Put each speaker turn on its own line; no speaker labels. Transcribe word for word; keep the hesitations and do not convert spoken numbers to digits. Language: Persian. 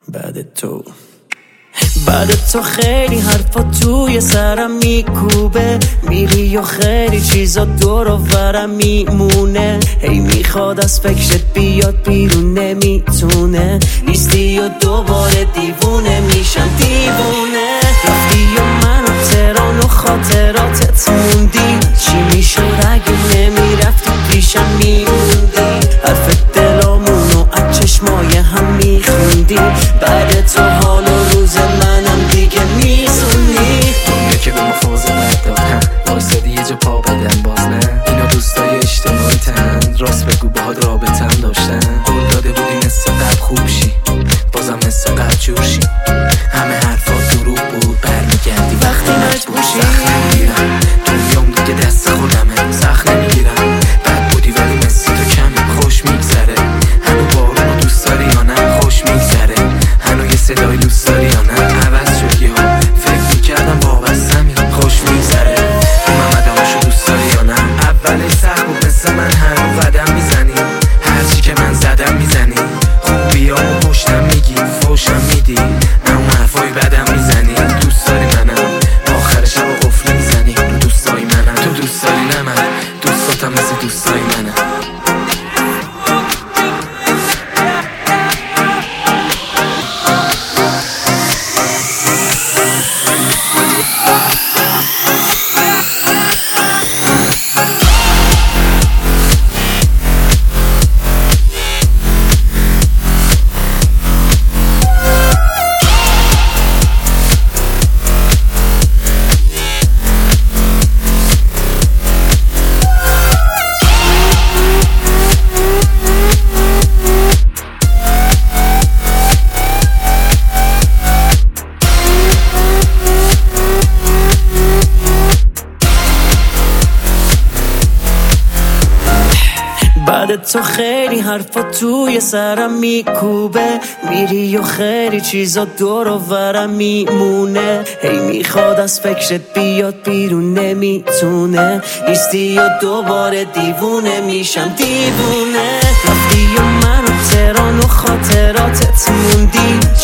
بعد تو بعد تو خیلی حرفا توی سرم میکوبه، میری و خیلی چیزا دور و برم میمونه، هی میخواد از فکرت بیاد بیرون نمیتونه، نیستی و دوباره دیوونه میشم دیوونه، رفتی و من و تهران و خاطراتت موندی، چی میشد اگه نمیرفتی پیشم میموندی، حرف دلامون و از چشمای هم میخوندی، بعد تو حال و روز منم دیگه میزونی،
دنیا که به ما فاز بد دادن، وایسادی یه جا پا بدن باز نه، اینا دوستای اجتماعی تن، راست بگو باهات رابطم داشتن، قول داده بودی مثل قبل خوب شی، بازم مثل قبل جور شی، همه حرفات دروغ بود، برمیگردی وقتی مجبور شی، سخت نمیگیرم دنیام دیگه دست خودمه، سخت نمیگیرم بد بودی ولی مثل تو کمه، خوش میگذره هنو بارونو دوست داری یا نه، خوش میگذره هنو یه صدای دوست داری یا نه، عوض شد یه ها فکر میکردم وابستمی، خوش میگذره محمد آمشو دوست داری یا نه، اولش سخت بود مثل من هنو قدم میزنی، هرچی که من زدم میزنی، خوبی ها و پشتم میگی فوشم میدی، اون حرفای بدم میزنی، دوست داری منم آخر شب و قفل میزنی، دوستای منم تو دوست داری نه من دوستاتم مثل دوستای منم.
بعد تو خیلی حرفا توی سرم میکوبه، میری و خیلی چیزا دور و برم میمونه، هی میخواد از فکرت بیاد بیرون نمیتونه، نیستی و دوباره دیوونه میشم دیوونه، رفتی و من و تهران و خاطراتت موندی،